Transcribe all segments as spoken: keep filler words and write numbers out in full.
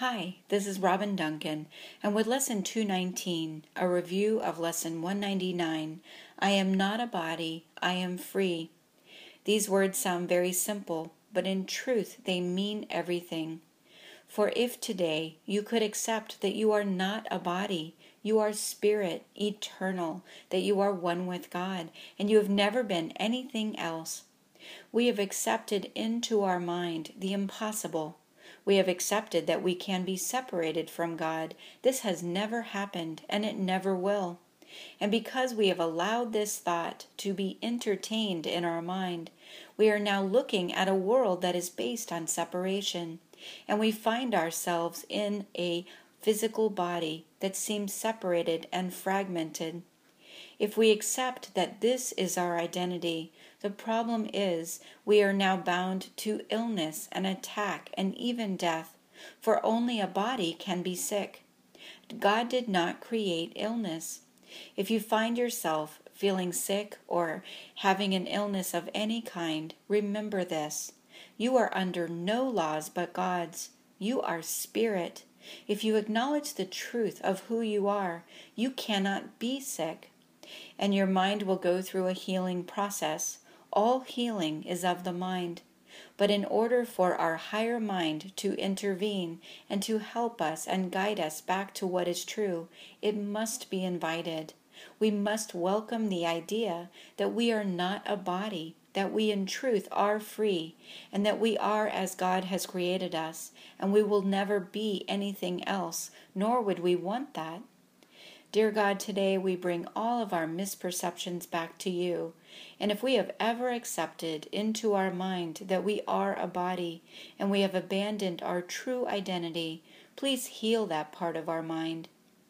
Hi, this is Robin Duncan, and with Lesson two nineteen, a review of Lesson one ninety-nine, I am not a body, I am free. These words sound very simple, but in truth they mean everything. For if today you could accept that you are not a body, you are spirit, eternal, that you are one with God, and you have never been anything else. We have accepted into our mind the impossible. We have accepted that we can be separated from God. This has never happened, and it never will. And because we have allowed this thought to be entertained in our mind, we are now looking at a world that is based on separation, and we find ourselves in a physical body that seems separated and fragmented. If we accept that this is our identity, the problem is we are now bound to illness and attack and even death, for only a body can be sick. God did not create illness. If you find yourself feeling sick or having an illness of any kind, remember this. You are under no laws but God's. You are spirit. If you acknowledge the truth of who you are, you cannot be sick. And your mind will go through a healing process. All healing is of the mind. But in order for our higher mind to intervene and to help us and guide us back to what is true, it must be invited. We must welcome the idea that we are not a body, that we in truth are free, and that we are as God has created us, and we will never be anything else, nor would we want that. Dear God, today we bring all of our misperceptions back to you. And if we have ever accepted into our mind that we are a body and we have abandoned our true identity, please heal that part of our mind.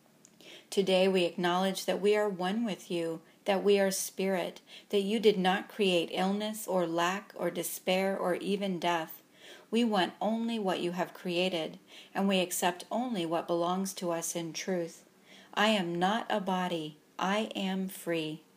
Today we acknowledge that we are one with you, that we are spirit, that you did not create illness or lack or despair or even death. We want only what you have created, and we accept only what belongs to us in truth. I am not a body. I am free.